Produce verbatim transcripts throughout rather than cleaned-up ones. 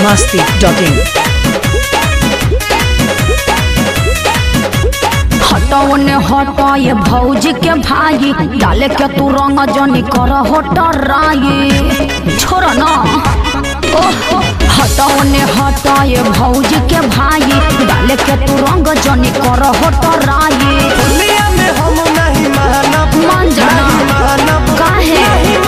मस्ती dot इन। हटाओ ने हटा ये भौजी के भाई डाले के तू रंग जनी कर हटराई छोड़ ना। हटाओ ने हटा ये भौजी के भाई डाले के तू रंग जनी कर हटराई। मान जाना काहे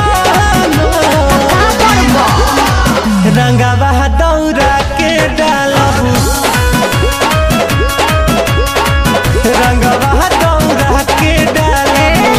रंगवा दौरा के डालबू रंगवा दौरा के डालबू।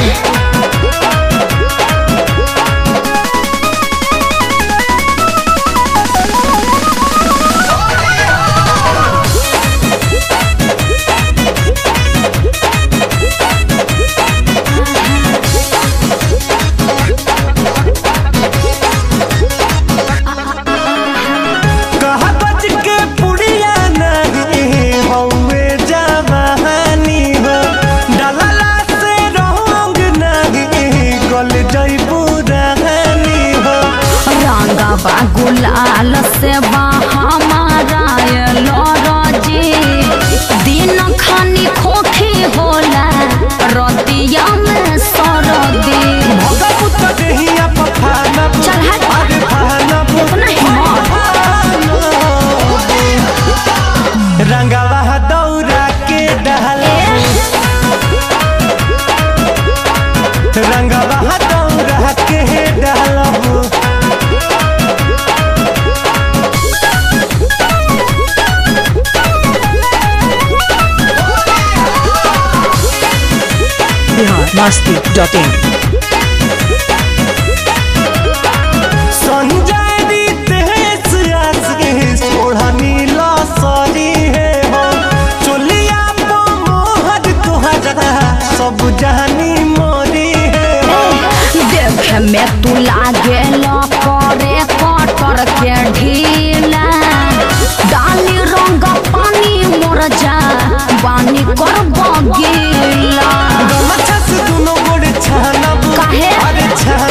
गुलाल से हमारा लरजी दिन खानी खोखी होला रतिया में सरदी। चल रंगवा दौरा के डालबू रंगवा दौरा के डालबू। मस्ती डॉट इन। संजय तेज आस ओढ़नी लसरी है हो चोलिया मोहर तुहरा सब जानी मोरी है हो। देख में तू लागे करे कटर के ढीला डाली रंग पानी मोर जा बानी कर बगीला। काहे अरे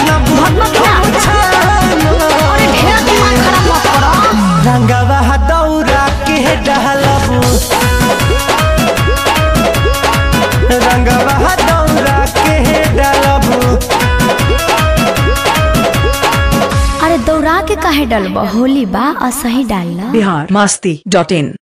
ढेर दिमाग खराब मत करो। रंगवा दौरा के डालबू रंगवा दौरा के डालबू। अरे दौरा के काहे डालबा होली बा असही डालना। बिहार मस्ती डॉट इन।